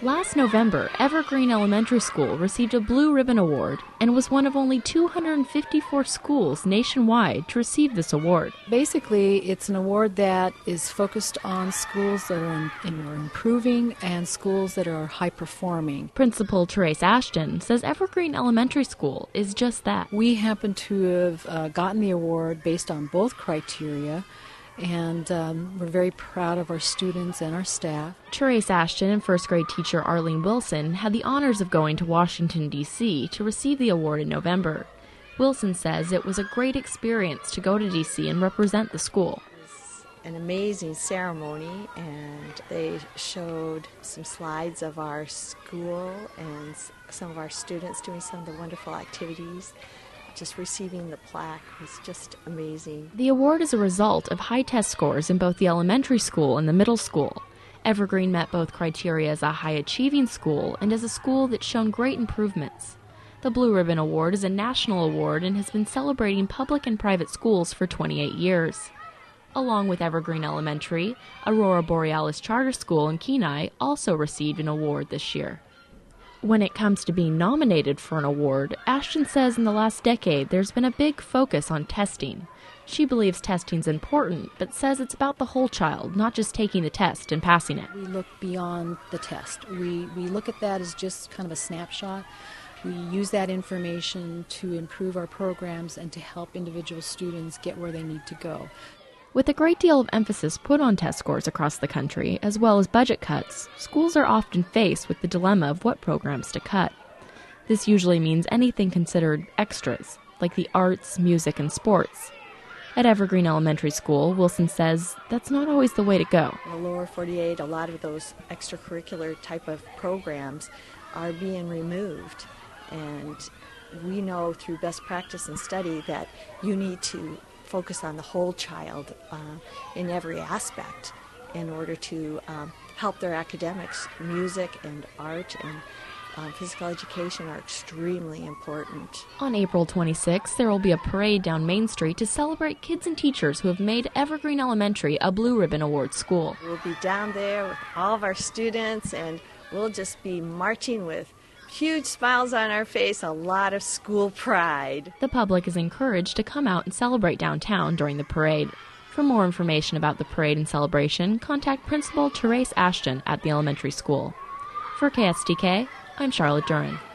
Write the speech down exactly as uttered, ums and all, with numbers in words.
Last November, Evergreen Elementary School received a Blue Ribbon Award and was one of only two hundred fifty-four schools nationwide to receive this award. Basically, it's an award that is focused on schools that are, in, in, are improving and schools that are high-performing. Principal Therese Ashton says Evergreen Elementary School is just that. We happen to have uh, gotten the award based on both criteria, and um, we're very proud of our students and our staff. Therese Ashton and first grade teacher Arlene Wilson had the honors of going to Washington, D C to receive the award in November. Wilson says it was a great experience to go to D C and represent the school. It was an amazing ceremony, and they showed some slides of our school and some of our students doing some of the wonderful activities. Just receiving the plaque was just amazing. The award is a result of high test scores in both the elementary school and the middle school. Evergreen met both criteria as a high-achieving school and as a school that's shown great improvements. The Blue Ribbon Award is a national award and has been celebrating public and private schools for twenty-eight years. Along with Evergreen Elementary, Aurora Borealis Charter School in Kenai also received an award this year. When it comes to being nominated for an award, Ashton says in the last decade there's been a big focus on testing. She believes testing's important, but says it's about the whole child, not just taking the test and passing it. We look beyond the test. We, we look at that as just kind of a snapshot. We use that information to improve our programs and to help individual students get where they need to go. With a great deal of emphasis put on test scores across the country, as well as budget cuts, schools are often faced with the dilemma of what programs to cut. This usually means anything considered extras, like the arts, music, and sports. At Evergreen Elementary School, Wilson says that's not always the way to go. In the lower forty-eight, a lot of those extracurricular type of programs are being removed, and we know through best practice and study that you need to focus on the whole child uh, in every aspect in order to um, help their academics. Music and art and um, physical education are extremely important. On April twenty-sixth, there will be a parade down Main Street to celebrate kids and teachers who have made Evergreen Elementary a Blue Ribbon Award school. We'll be down there with all of our students, and we'll just be marching with huge smiles on our face, a lot of school pride. The public is encouraged to come out and celebrate downtown during the parade. For more information about the parade and celebration, contact Principal Therese Ashton at the elementary school. For K S D K, I'm Charlotte Duran.